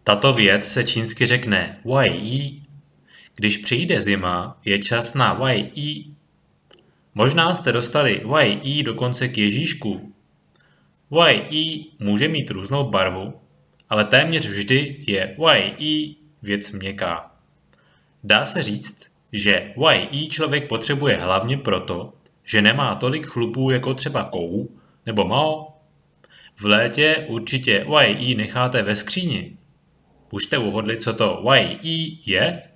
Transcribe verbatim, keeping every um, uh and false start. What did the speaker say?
Tato věc se čínsky řekne Wai Yi. Když přijde zima, je čas na Wai Yi. Možná jste dostali Wai Yi dokonce k Ježíšku. Wai Yi může mít různou barvu, ale téměř vždy je Wai Yi věc měkká. Dá se říct, že Wai Yi člověk potřebuje hlavně proto, že nemá tolik chlupů jako třeba Kou nebo Mao. V létě určitě Wai Yi necháte ve skříni. Už jste uhodli, co to Wai Yi je?